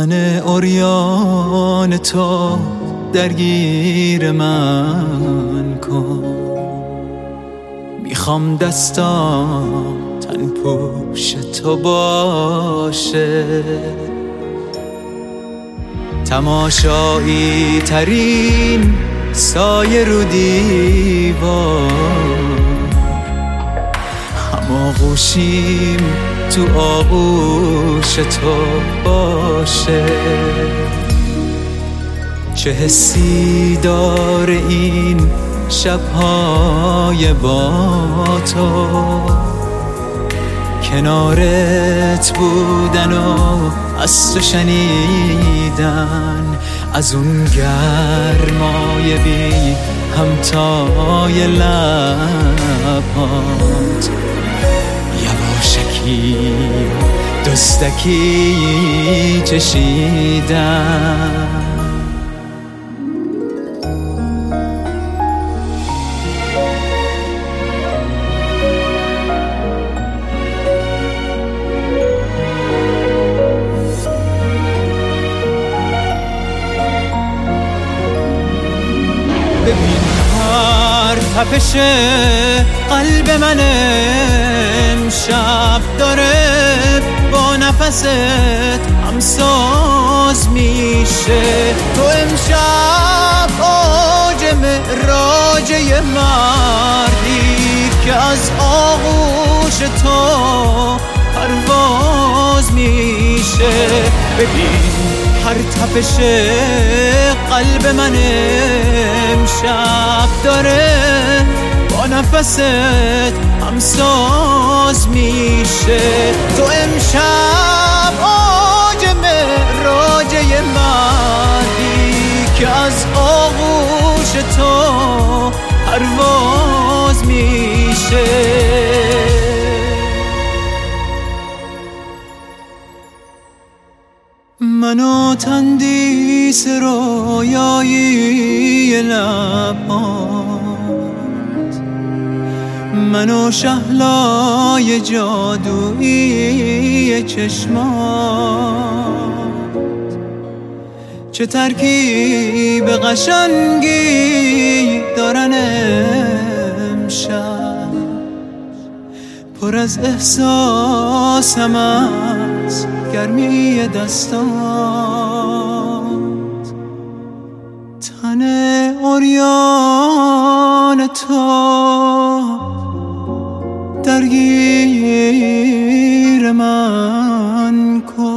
تن عریان تو درگیر من کن، میخوام دستام تن پوش تو باشه، تماشایی ترین سایه رو دیوار، هم آغوشیم تو آغوش تو باشه. چه حسی داره این شبهای با تو، کنارت بودن و از تو شنیدن، از اون گرمای بی همتای لبات، یواشکی دزدکی چشیدن. ببین هر تپش قلب من امشب داره با نفست همساز میشه. تو امشب اوج معراج مردی که از آغوش تو پرواز میشه. ببین هر تپش قلب من امشب داره با نفست همساز میشه. تو امشب اوج معراج مردی که از آغوش تو پرواز میشه. منو تندیس رویایی لبات، منو شهلای جادویی چشمات، چه ترکیب قشنگی دارن امشب، پر از احساسم از گرمی دستات. تن عریان تو درگیر من کن.